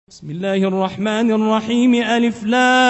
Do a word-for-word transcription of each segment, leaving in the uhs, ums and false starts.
بسم الله الرحمن الرحيم. ألف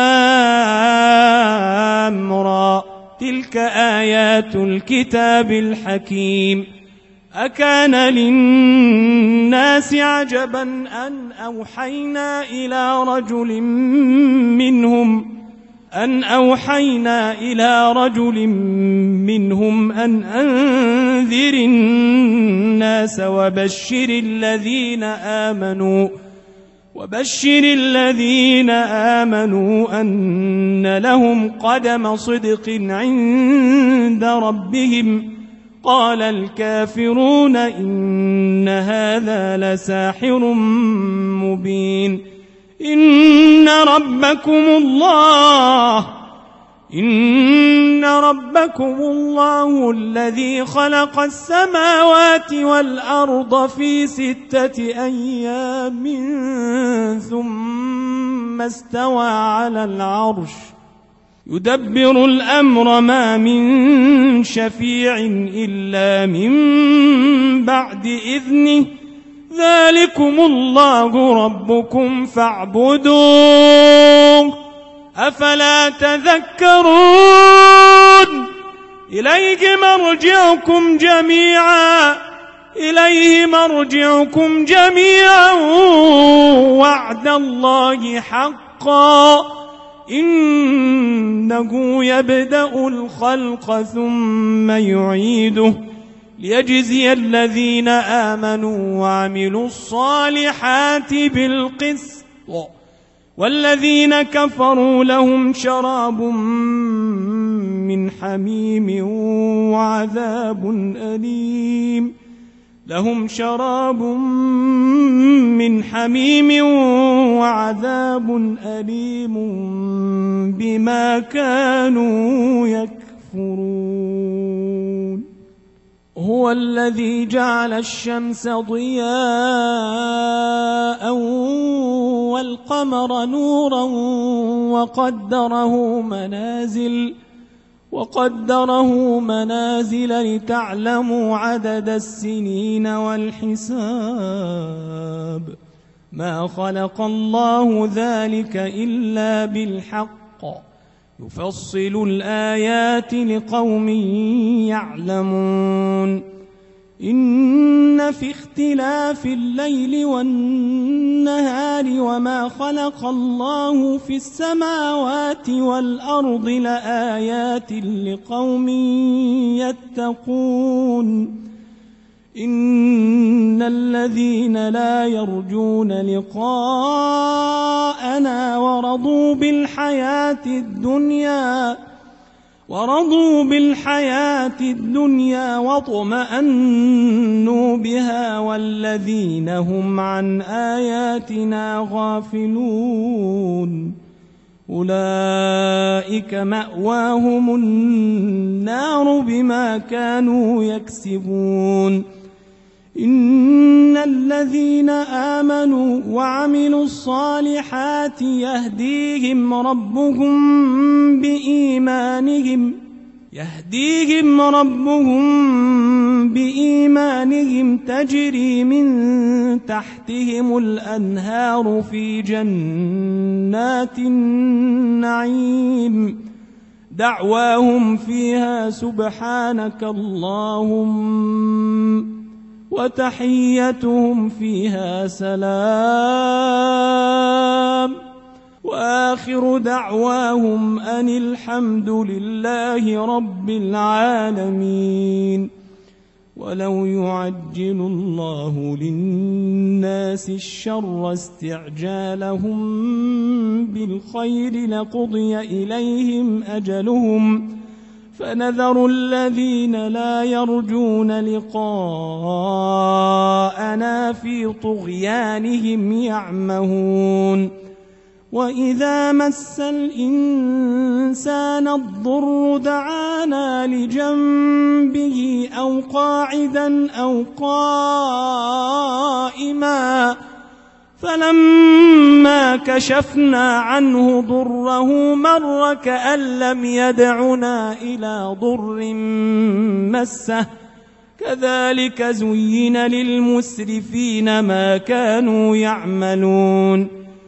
لام را، تلك آيات الكتاب الحكيم. أكان للناس عجبا أن أوحينا إلى رجل منهم أن أوحينا إلى رجل منهم أن أنذر الناس وبشر الذين آمنوا وبشر الذين آمنوا أن لهم قدم صدق عند ربهم. قال الكافرون إن هذا لساحر مبين. إن ربكم الله إن ربكم الله الذي خلق السماوات والأرض في ستة أيام ثم استوى على العرش يدبر الأمر ما من شفيع إلا من بعد إذنه. ذلكم الله ربكم فاعبدوه أفلا تذكرون. إليه مرجعكم جميعا إليه مرجعكم جميعا وعد الله حقا إنه يبدأ الخلق ثم يعيده ليجزي الذين آمنوا وعملوا الصالحات بالقسط والذين كفروا لهم شراب من حميم وعذاب أليم لهم شراب من حميم وعذاب أليم بما كانوا يكفرون. هو الذي جعل الشمس ضياء والقمر نورا وقدره منازل وقدره منازل لتعلموا عدد السنين والحساب. ما خلق الله ذلك إلا بالحق يفصل الآيات لقوم يعلمون. إن في اختلاف الليل والنهار وما خلق الله في السماوات والأرض لآيات لقوم يتقون. إن الذين لا يرجون لقاءنا ورضوا بالحياة الدنيا ورضوا بالحياة الدنيا واطمأنوا بها والذين هم عن آياتنا غافلون أولئك مأواهم النار بما كانوا يكسبون. إن الذين آمنوا وعملوا الصالحات يهديهم ربهم بإيمانهم يهديهم ربهم بإيمانهم تجري من تحتهم الأنهار في جنات النعيم دعواهم فيها سبحانك اللهم وتحيتهم فيها سلام وآخر دعواهم أن الحمد لله رب العالمين. ولو يعجل الله للناس الشر استعجالهم بالخير لقضي إليهم أجلهم فنذر الذين لا يرجون لقاءنا في طغيانهم يعمهون. وإذا مس الإنسان الضر دعانا لجنبه أو قاعدا أو قائما فلما كشفنا عنه ضره مر كأن لم يدعنا إلى ضر مسه كذلك زين للمسرفين ما كانوا يعملون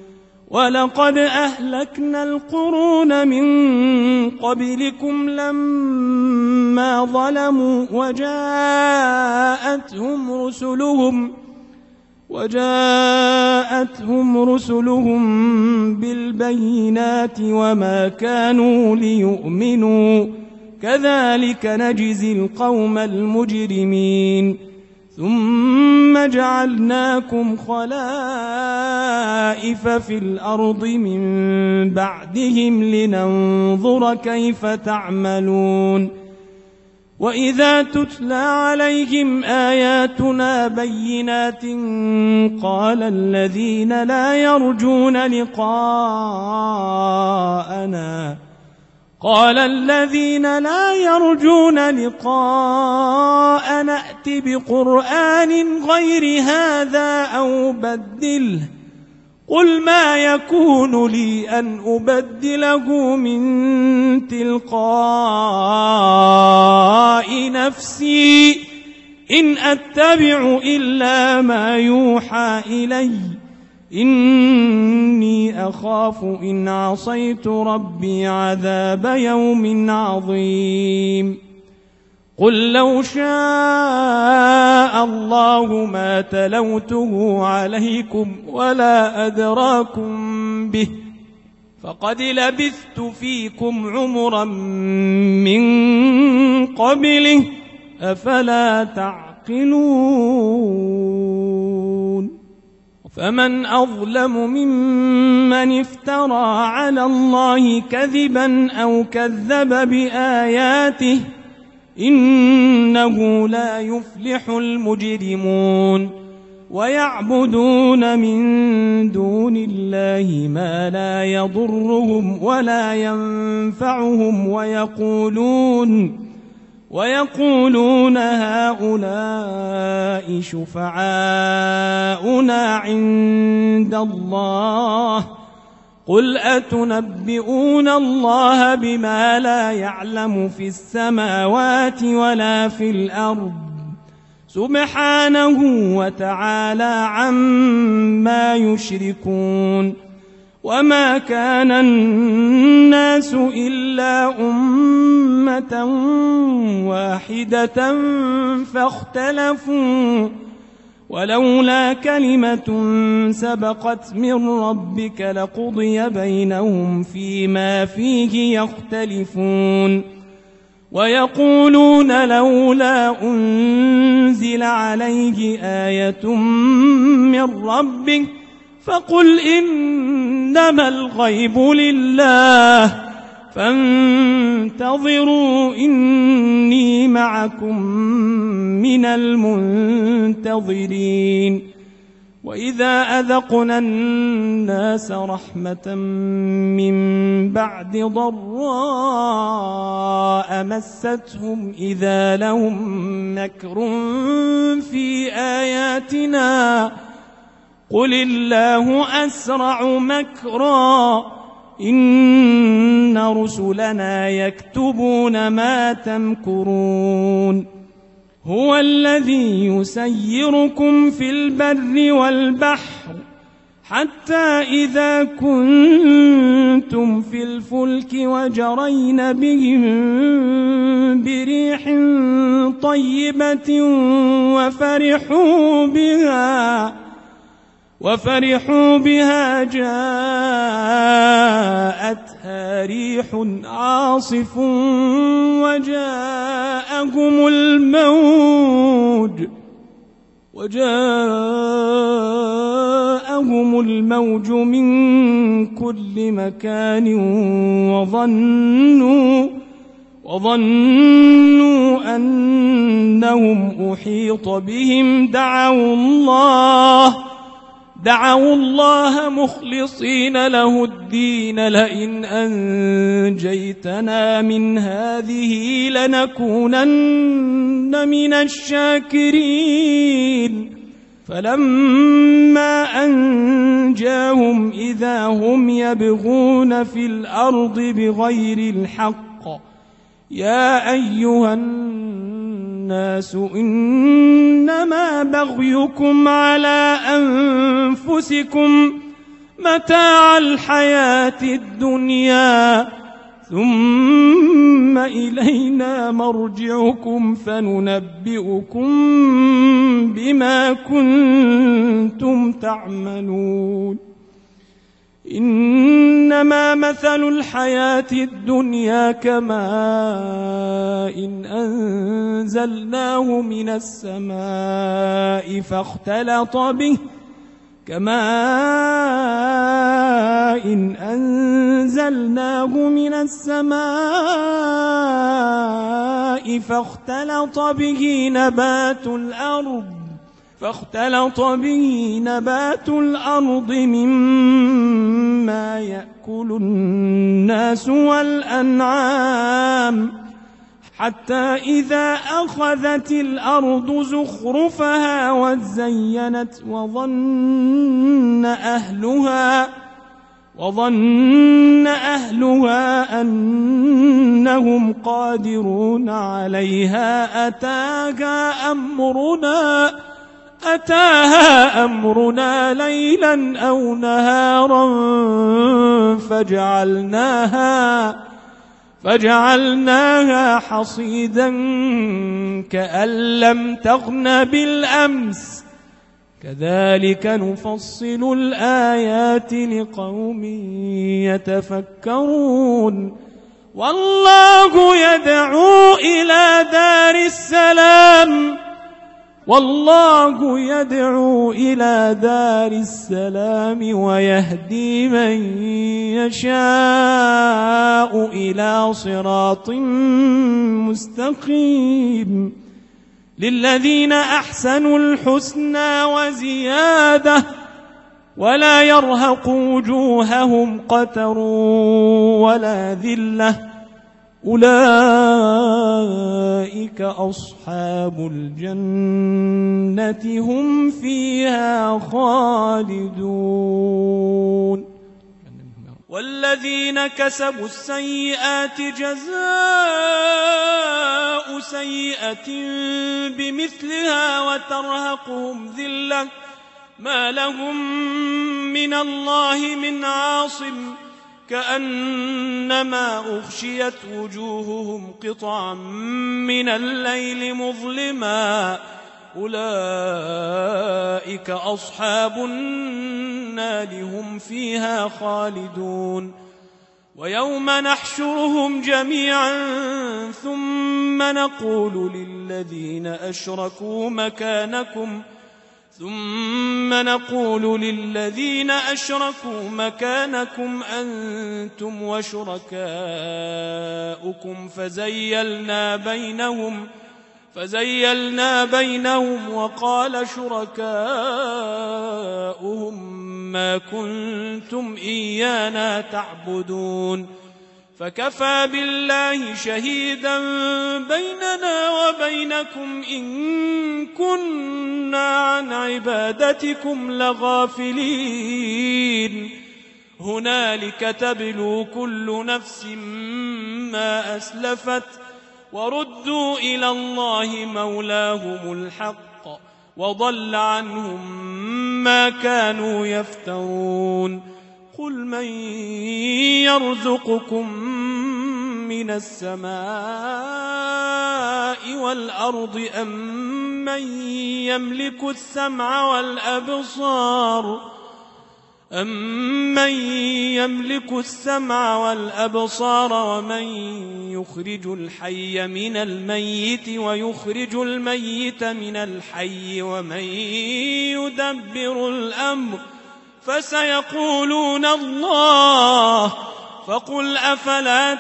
ولقد أهلكنا القرون من قبلكم لما ظلموا وجاءتهم رسلهم وجاءتهم رسلهم بالبينات وما كانوا ليؤمنوا كذلك نجزي القوم المجرمين ثم جعلناكم خلائف في الأرض من بعدهم لننظر كيف تعملون وإذا تتلى عليهم آياتنا بينات قال الذين لا يرجون لقاءنا قال الذين لا يرجون لقاءنا ائت بقرآن غير هذا أو بدله قل ما يكون لي أن أبدله من تلقاء نفسي إن أتبع إلا ما يوحى إلي إني أخاف إن عصيت ربي عذاب يوم عظيم قل لو شاء الله ما تلوته عليكم ولا أدراكم به فقد لبثت فيكم عمرا من قبله أفلا تعقلون فمن أظلم ممن افترى على الله كذبا أو كذب بآياته إنه لا يفلح المجرمون ويعبدون من دون الله ما لا يضرهم ولا ينفعهم ويقولون ويقولون هؤلاء شفعاؤنا عند الله قل أتنبئون الله بما لا يعلم في السماوات ولا في الأرض سبحانه وتعالى عما يشركون وما كان الناس إلا أمة واحدة فاختلفوا ولولا كلمة سبقت من ربك لقضي بينهم فيما فيه يختلفون ويقولون لولا أنزل عليه آية من ربه فقل إنما الغيب لله فانتظروا إني معكم من المنتظرين وإذا أذقنا الناس رحمة من بعد ضراء مستهم إذا لهم مكر في آياتنا قل الله أسرع مكرا إن رسلنا يكتبون ما تمكرون هو الذي يسيركم في البر والبحر حتى إذا كنتم في الفلك وجرين بهم بريح طيبة وفرحوا بها وفرحوا بها جاءتها ريح عاصف وجاءهم الموج وجاءهم الموج من كل مكان وظنوا وظنوا أنهم أحيط بهم دعوا الله دعوا الله مخلصين له الدين لئن أنجيتنا من هذه لنكونن من الشاكرين فلما أنجاهم إذا هم يبغون في الأرض بغير الحق يا أيها الناس إنما بغيكم على أنفسكم متاع الحياة الدنيا ثم إلينا مرجعكم فننبئكم بما كنتم تعملون إنما مثل الحياة الدنيا كماء إن أنزلناه من السماء فاختلط به كماء إن أنزلناه من السماء فاختلط به نبات الأرض فاختلط به نبات الأرض مما يأكل الناس والأنعام حتى إذا أخذت الأرض زخرفها وزينت وظن أهلها وظن أهلها أنهم قادرون عليها أتاها أمرنا أتاها أمرنا ليلا أو نهارا فجعلناها فجعلناها حصيدا كأن لم تغن بالأمس كذلك نفصل الآيات لقوم يتفكرون والله يدعو إلى دار السلام والله يدعو إلى دار السلام ويهدي من يشاء إلى صراط مستقيم للذين أحسنوا الحسنى وزيادة ولا يرهق وجوههم قتر ولا ذلة أولئك أصحاب الجنة هم فيها خالدون والذين كسبوا السيئات جزاء سيئة بمثلها وترهقهم ذلة ما لهم من الله من عاصم كأنما أغشيت وجوههم قطعا من الليل مظلما أولئك أصحاب النار هم فيها خالدون ويوم نحشرهم جميعا ثم نقول للذين أشركوا مكانكم ثم نقول للذين أشركوا مكانكم أنتم وشركاؤكم فزيلنا بينهم فزيلنا بينهم وقال شركاؤهم ما كنتم إيانا تعبدون فكفى بالله شهيدا بيننا وبينكم إن كنا عن عبادتكم لغافلين هنالك تبلو كل نفس ما أسلفت وردوا إلى الله مولاهم الحق وضل عنهم ما كانوا يفترون قل من يرزقكم من السماء والأرض أم من يملك السمع والأبصار أمن يملك السمع والأبصار ومن يخرج الحي من الميت ويخرج الميت من الحي ومن يدبر الأمر فسيقولون الله فقل أفلا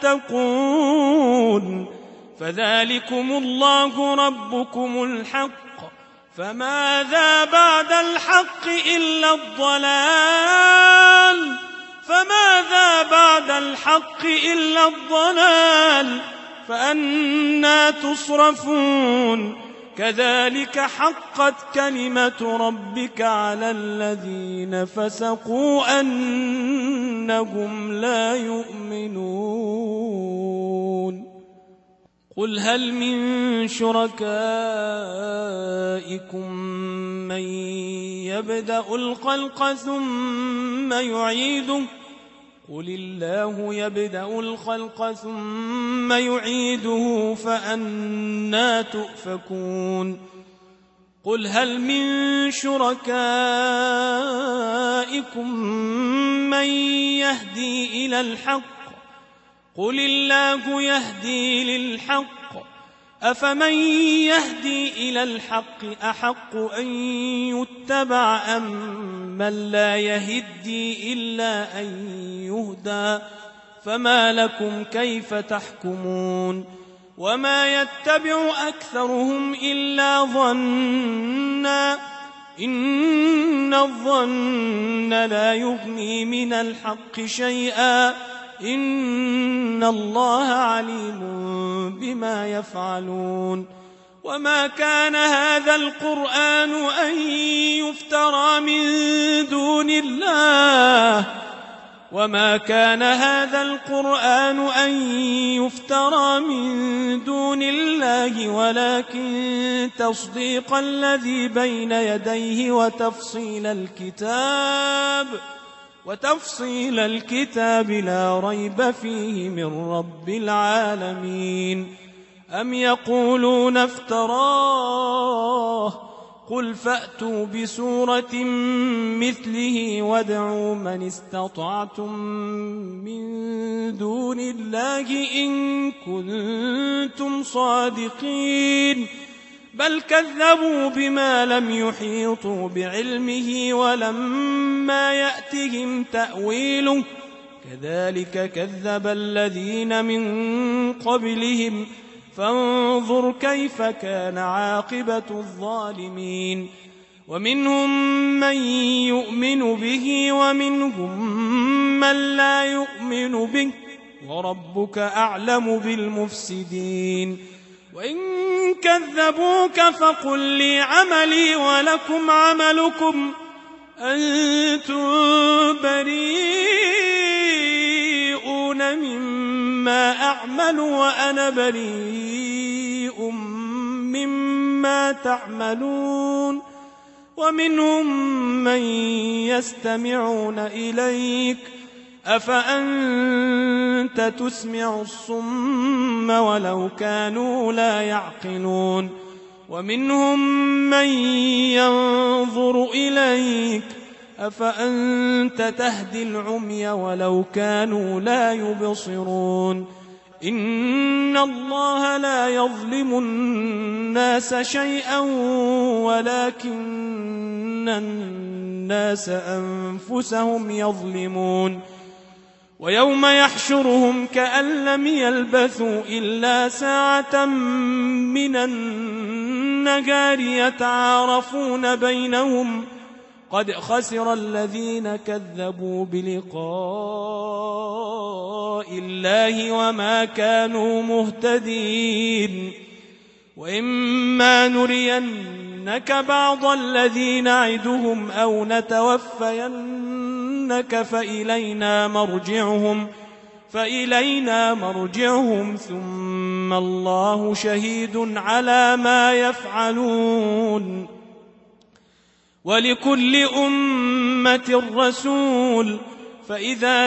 تتقون فذلكم الله ربكم الحق فماذا بعد الحق إلا الضلال فماذا بعد الحق إلا الضلال فأنى تصرفون كذلك حقت كلمة ربك على الذين فسقوا أنهم لا يؤمنون قل هل من شركائكم من يبدأ الخلق ثم يعيده قل الله يبدأ الخلق ثم يعيده فأنى تؤفكون قل هل من شركائكم من يهدي إلى الحق قل الله يهدي للحق أفمن يهدي إلى الحق أحق أن يتبع أم من لا يهدي إلا أن يهدى فما لكم كيف تحكمون وما يتبع أكثرهم إلا ظنا إن الظن لا يغني من الحق شيئا إن الله عليم بما يفعلون وما كان هذا القرآن أن يفترى من دون الله وما كان هذا القرآن أن يفترى من دون الله ولكن تصديق الذي بين يديه وتفصيل الكتاب وتفصيل الكتاب لا ريب فيه من رب العالمين أم يقولون افتراه قل فأتوا بسورة مثله وادعوا من استطعتم من دون الله إن كنتم صادقين بل كذبوا بما لم يحيطوا بعلمه ولما يأتهم تأويله كذلك كذب الذين من قبلهم فانظر كيف كان عاقبة الظالمين ومنهم من يؤمن به ومنهم من لا يؤمن به وربك أعلم بالمفسدين وإن كذبوك فقل لي عملي ولكم عملكم أنتم بريئون مما أعمل وأنا بريء مما تعملون ومنهم من يستمعون إليك أفأنت تسمع الصم ولو كانوا لا يعقلون ومنهم من ينظر إليك أفأنت تهدي العمي ولو كانوا لا يبصرون إن الله لا يظلم الناس شيئا ولكن الناس أنفسهم يظلمون ويوم يحشرهم كأن لم يلبثوا إلا ساعة من النهار يتعارفون بينهم قد خسر الذين كذبوا بلقاء الله وما كانوا مهتدين وإما نرينك بعض الذي نعدهم أو نتوفينك فإلينا مرجعهم فإلينا مرجعهم ثم الله شهيد على ما يفعلون ولكل أمة رسول فإذا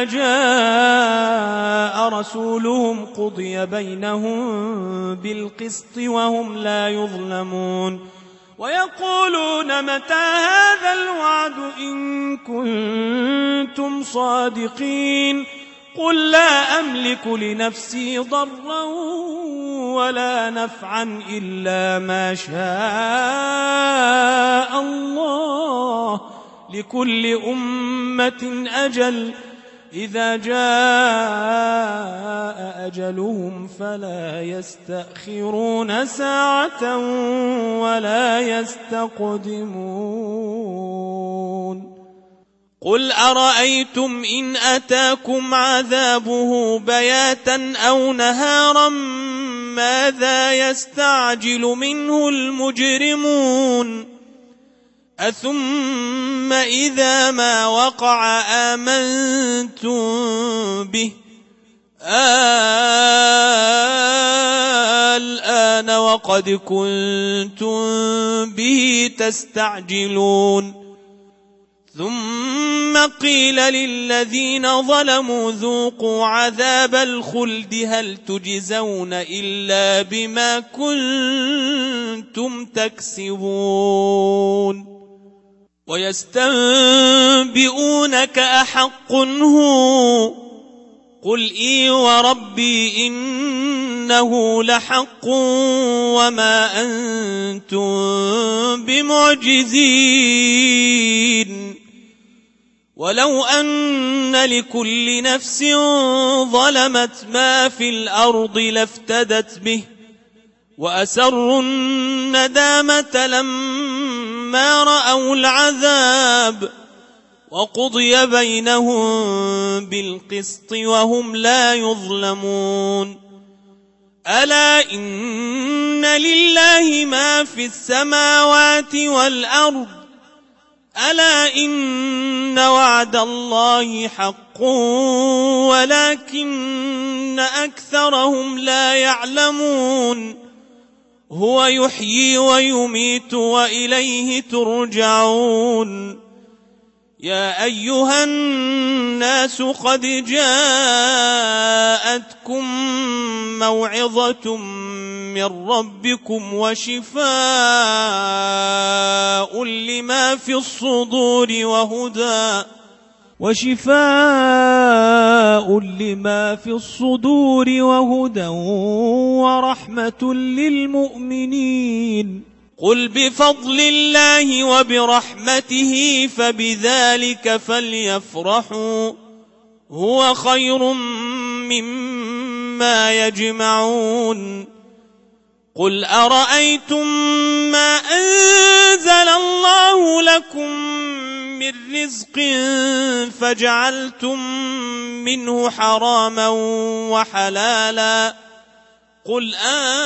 جاء رسولهم قضي بينهم بالقسط وهم لا يظلمون ويقولون متى هذا الوعد إن كنتم صادقين قل لا أملك لنفسي ضرا ولا نفعا إلا ما شاء الله لكل أمة أجل إذا جاء أجلهم فلا يستأخرون ساعة ولا يستقدمون قل أرأيتم إن أتاكم عذابه بياتا أو نهارا ماذا يستعجل منه المجرمون أثم إذا ما وقع آمنتم به وقد كنتم به تستعجلون ثم قيل للذين ظلموا ذوقوا عذاب الخلد هل تجزون إلا بما كنتم تكسبون ويستنبئونك أحق هو قل إي وربي إنه لحق وما أنتم بمعجزين ولو أن لكل نفس ظلمت ما في الأرض لافتدت به وأسروا الندامة لما رأوا العذاب وقضي بينهم بالقسط وهم لا يظلمون ألا إن لله ما في السماوات والأرض ألا إن وعد الله حق ولكن أكثرهم لا يعلمون هو يحيي ويميت وإليه ترجعون يا أيها الناس قد جاءتكم موعظة من ربكم وشفاء لما في الصدور وهدى وشفاء لما في الصدور وهدى ورحمة للمؤمنين قل بفضل الله وبرحمته فبذلك فليفرحوا هو خير مما يجمعون قل أرأيتم ما أنزل الله لكم من رزق فجعلتم منه حراما وحلالا قل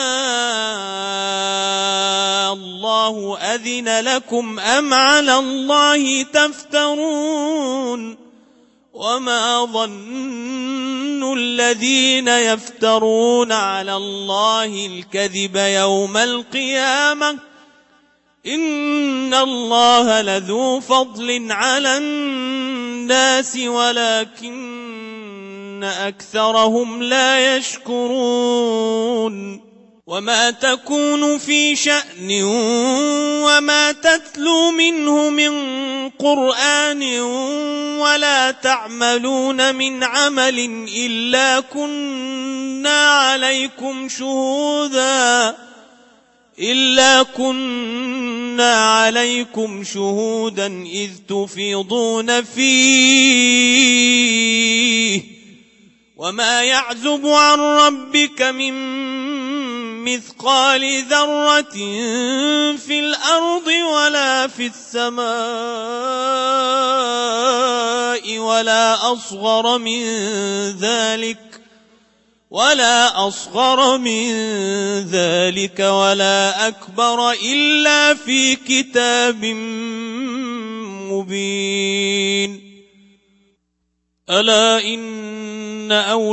آه الله أذن لكم أم على الله تفترون وما ظن الذين يفترون على الله الكذب يوم القيامة إن الله لذو فضل على الناس ولكن أكثرهم لا يشكرون وما تكون في شأن وما تتلو منه من قرآن ولا تعملون من عمل إلا كنا عليكم شهودا إلا كنا عليكم شهودا إذ تفيضون فيه وما يعزب عن ربك من مثقال ذرة في الأرض ولا في السماء ولا أصغر من ذلك ولا أصغر من ذلك ولا أكبر إلا في كتاب مبين ألا إن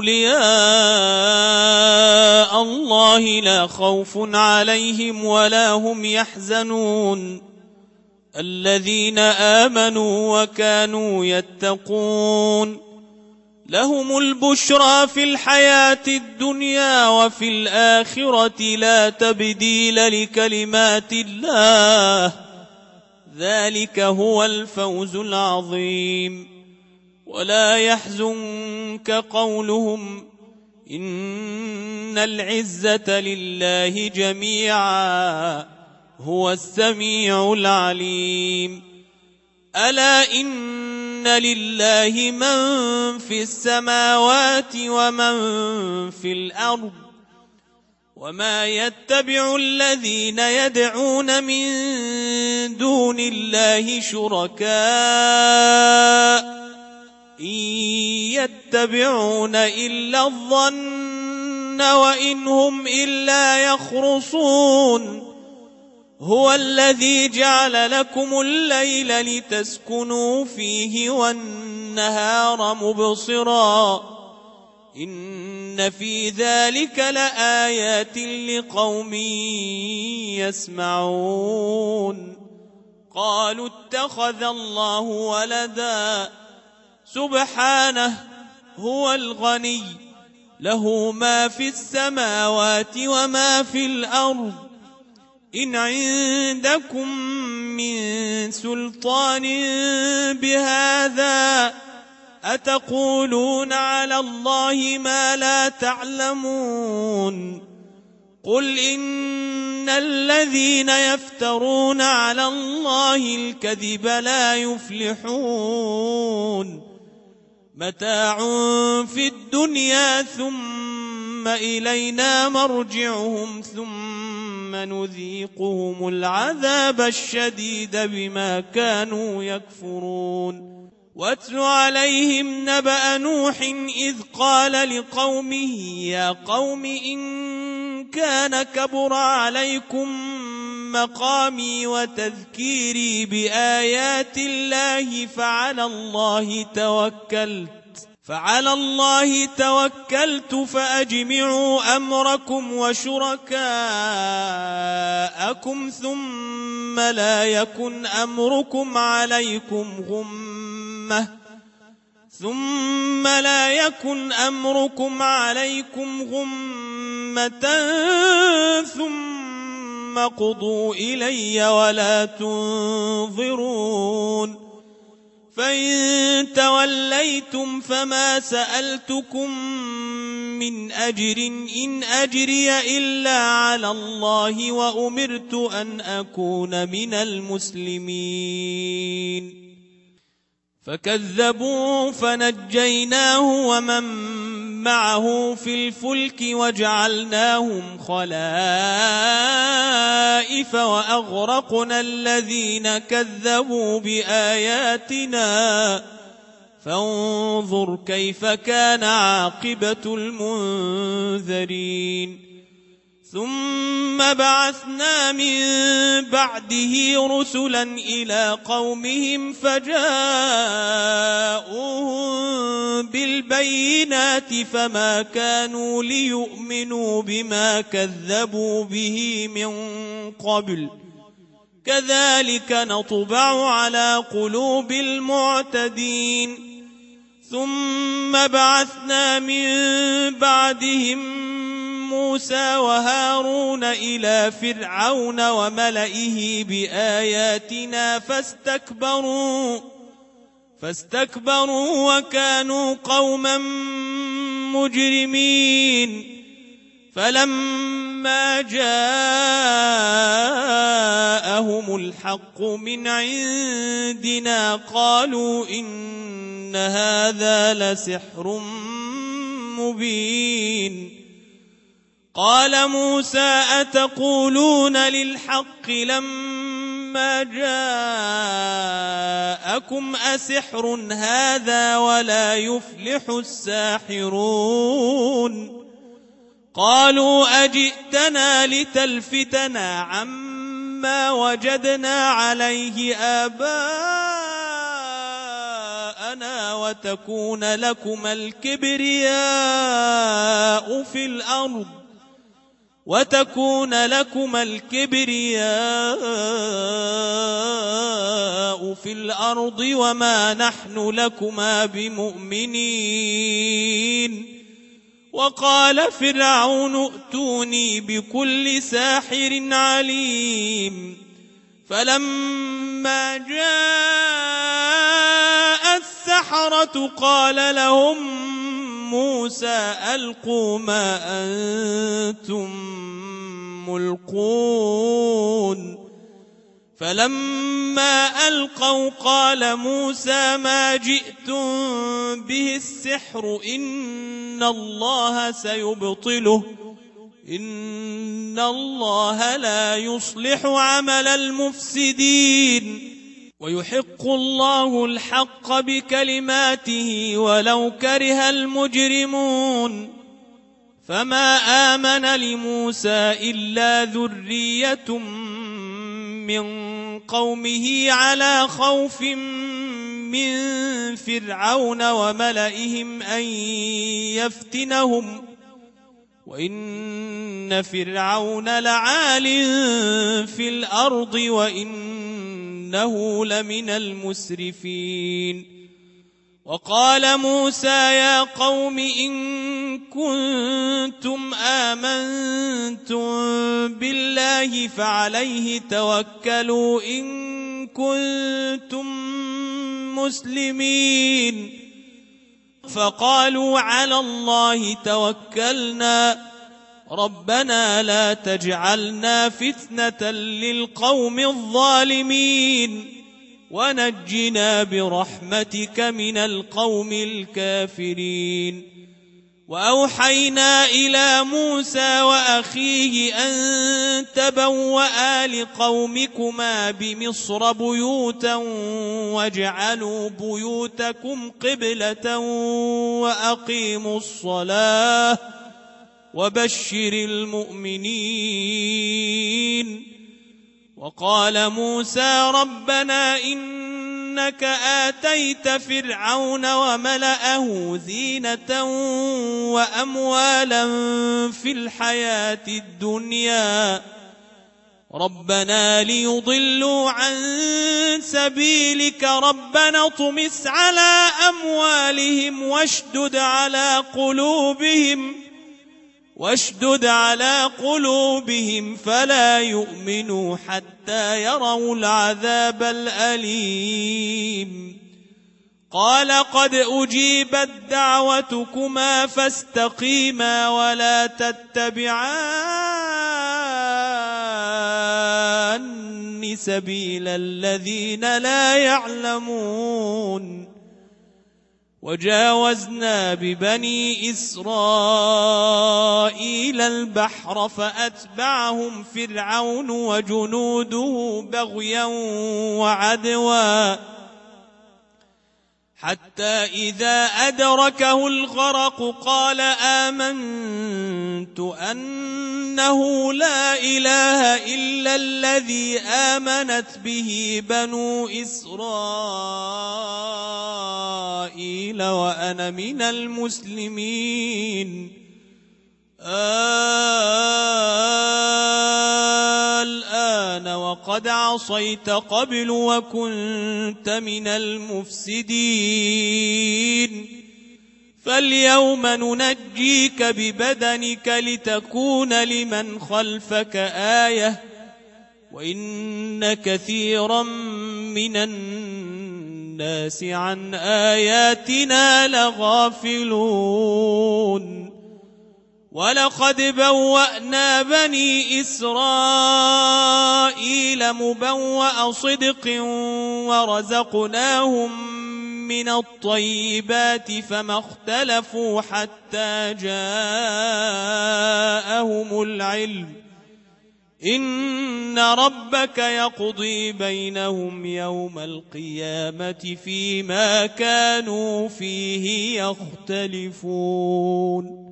أولياء الله لا خوف عليهم ولا هم يحزنون الذين آمنوا وكانوا يتقون لهم البشرى في الحياة الدنيا وفي الآخرة لا تبديل لكلمات الله ذلك هو الفوز العظيم ولا يحزنك قولهم إن العزة لله جميعا هو السميع العليم ألا إن لله من في السماوات ومن في الأرض وما يتبع الذين يدعون من دون الله شركاء إن يتبعون إلا الظن وإن هم إلا يخرصون هو الذي جعل لكم الليل لتسكنوا فيه والنهار مبصرا إن في ذلك لآيات لقوم يسمعون. قالوا اتخذ الله ولدا سبحانه هو الغني له ما في السماوات وما في الأرض إن عندكم من سلطان بهذا أتقولون على الله ما لا تعلمون. قل إن الذين يفترون على الله الكذب لا يفلحون. متاع في الدنيا ثم إلينا مرجعهم ثم نذيقهم العذاب الشديد بما كانوا يكفرون. واتل عليهم نبأ نوح إذ قال لقومه يا قوم إن كان كبر عليكم مقامي وتذكيري بآيات الله فعلى الله توكلت فعلى الله توكلت فأجمعوا أمركم وشركاءكم ثم لا يكن أمركم عليكم غمة ثم لا يكن أمركم عليكم غمة ثم قضوا إلي ولا تنظرون. فإن توليتم فما سألتكم من أجر إن أجري إلا على الله وأمرت أن أكون من المسلمين. فكذبوا فنجيناه ومن معه في الفلك وجعلناهم خلائف وأغرقنا الذين كذبوا بآياتنا فانظر كيف كان عاقبة المنذرين. ثم بعثنا من بعده رسلا إلى قومهم فجاءوهم بالبينات فما كانوا ليؤمنوا بما كذبوا به من قبل كذلك نطبع على قلوب المعتدين. ثم بعثنا من بعدهم موسى وهارون إلى فرعون وملئه بآياتنا فاستكبروا فاستكبروا وكانوا قوما مجرمين. فلما جاءهم الحق من عندنا قالوا إن هذا لسحر مبين. قال موسى أتقولون للحق لما جاءكم أسحر هذا ولا يفلح الساحرون. قالوا أجئتنا لتلفتنا عما وجدنا عليه آباءنا وتكون لكما الكبرياء في الأرض وتكون لكما الكبرياء في الأرض وما نحن لكما بمؤمنين. وقال فرعون ائتوني بكل ساحر عليم. فلما جاء السحرة قال لهم موسى ألقوا ما أنتم ملقون. فلما ألقوا قال موسى ما جئتم به السحر إن الله سيبطله إن الله لا يصلح عمل المفسدين ويحق الله الحق بكلماته ولو كره المجرمون. فما آمن لموسى إلا ذرية من قومه على خوف من فرعون وملئهم أن يفتنهم وإن فرعون لعال في الأرض وإنه لمن المسرفين. وقال موسى يا قوم إن كنتم آمنتم بالله فعليه توكلوا إن كنتم مسلمين. فقالوا على الله توكلنا ربنا لا تجعلنا فتنة للقوم الظالمين ونجنا برحمتك من القوم الكافرين. وأوحينا إلى موسى وأخيه أن تبوأ لقومكما بمصر بيوتا واجعلوا بيوتكم قبلة وأقيموا الصلاة وبشر المؤمنين. وقال موسى ربنا إنك آتيت فرعون وملأه زينة وأموالا في الحياة الدنيا ربنا ليضلوا عن سبيلك ربنا اطمس على أموالهم واشدد على قلوبهم واشدد على قلوبهم فلا يؤمنوا حتى يروا العذاب الأليم. قال قد أجيبت دعوتكما فاستقيما ولا تتبعان سبيل الذين لا يعلمون. وجاوزنا ببني إسرائيل البحر فأتبعهم فرعون وجنوده بغيا وعدوا حتى إذا أدركه الغرق قال آمنت أنه لا إله إلا الذي آمنت به بنو إسرائيل وأنا من المسلمين. الآن وقد عصيت قبل وكنت من المفسدين فاليوم ننجيك ببدنك لتكون لمن خلفك آية وإن كثيرا من الناس عن آياتنا لغافلون. ولقد بوأنا بني إسرائيل مبوأ صدق ورزقناهم من الطيبات فما اختلفوا حتى جاءهم العلم إن ربك يقضي بينهم يوم القيامة فيما كانوا فيه يختلفون.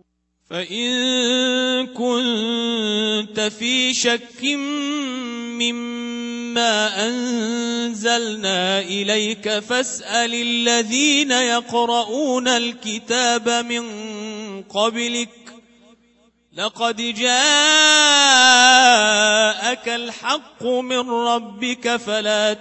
فإن كنت في شك مما أنزلنا إليك فاسأل الذين يقرؤون الكتاب من قبلك لقد جاءك الحق من ربك فلا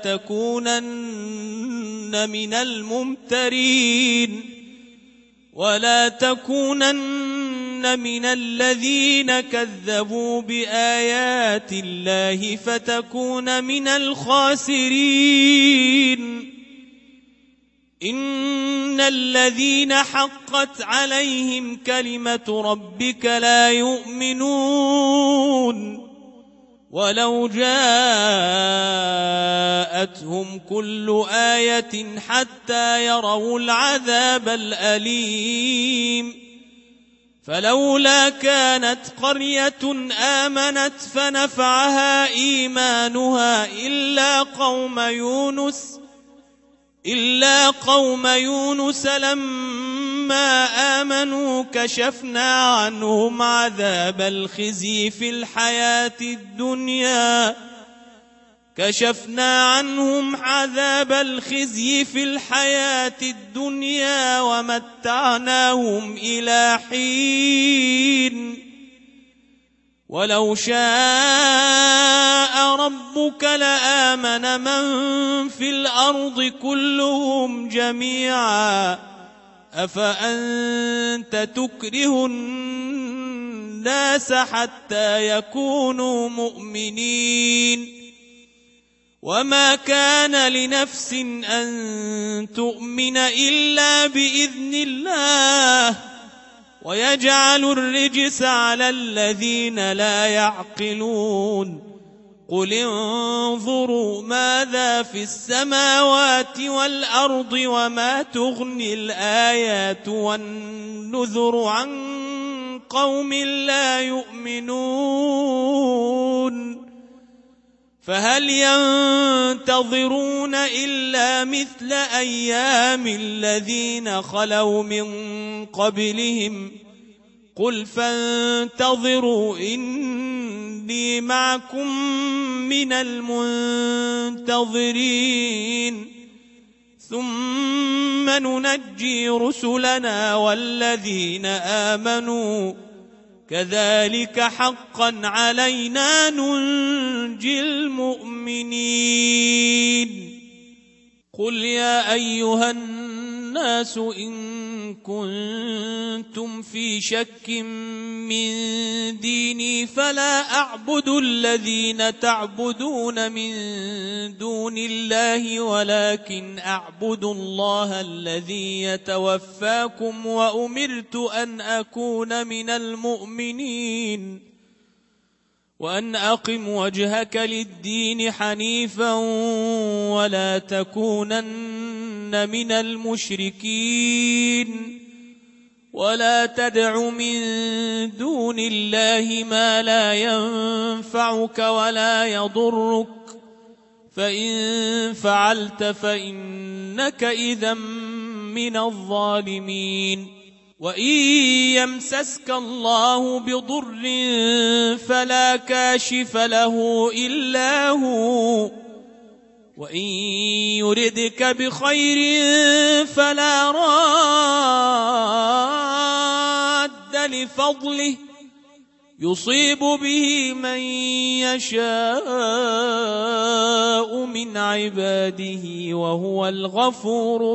تكونن من الممترين ولا تكونن من الذين كذبوا بآيات الله فتكون من الخاسرين. إن الذين حقت عليهم كلمة ربك لا يؤمنون ولو جاءتهم كل آية حتى يروا العذاب الأليم. فلولا كانت قرية آمنت فنفعها إيمانها إلا قوم يونس إلا قوم يونس لما آمنوا كشفنا عنهم عذاب الخزي في الحياة الدنيا كشفنا عنهم عذاب الخزي في الحياة الدنيا ومتعناهم إلى حين ولو شاء ربك لآمن من في الأرض كلهم جميعا أفأنت تكره الناس حتى يكونوا مؤمنين وما كان لنفس أن تؤمن إلا بإذن الله ويجعل الرجس على الذين لا يعقلون قل انظروا ماذا في السماوات والأرض وما تغني الآيات والنذر عن قوم لا يؤمنون فهل ينتظرون إلا مثل أيام الذين خلوا من قبلهم قل فانتظروا إني معكم من المنتظرين ثم ننجي رسلنا والذين آمنوا كذلك حقا علينا ننجي المؤمنين قل يا أيها الناس إن كنتم في شك من ديني فلا أعبد الذين تعبدون من دون الله ولكن أعبد الله الذي يتوفاكم وأمرت أن أكون من المؤمنين وأن أقم وجهك للدين حنيفا ولا تكونن من المشركين ولا تدع من دون الله ما لا ينفعك ولا يضرك فإن فعلت فإنك إذا من الظالمين وإن يمسسك الله بضر فلا كاشف له إلا هو وإن يردك بخير فلا راد لفضله يصيب به من يشاء من عباده وهو الغفور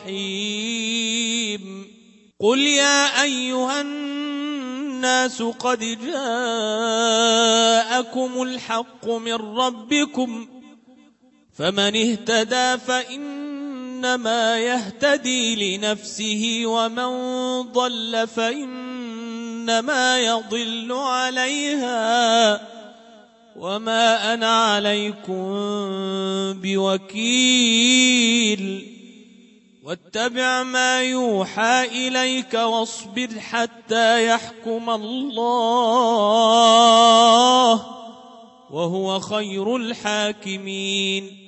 الرحيم قل يا أيها الناس قد جاءكم الحق من ربكم فمن اهتدى فإنما يهتدي لنفسه ومن ضل فإنما يضل عليها وما أنا عليكم بوكيل واتبع ما يوحى إليك واصبر حتى يحكم الله وهو خير الحاكمين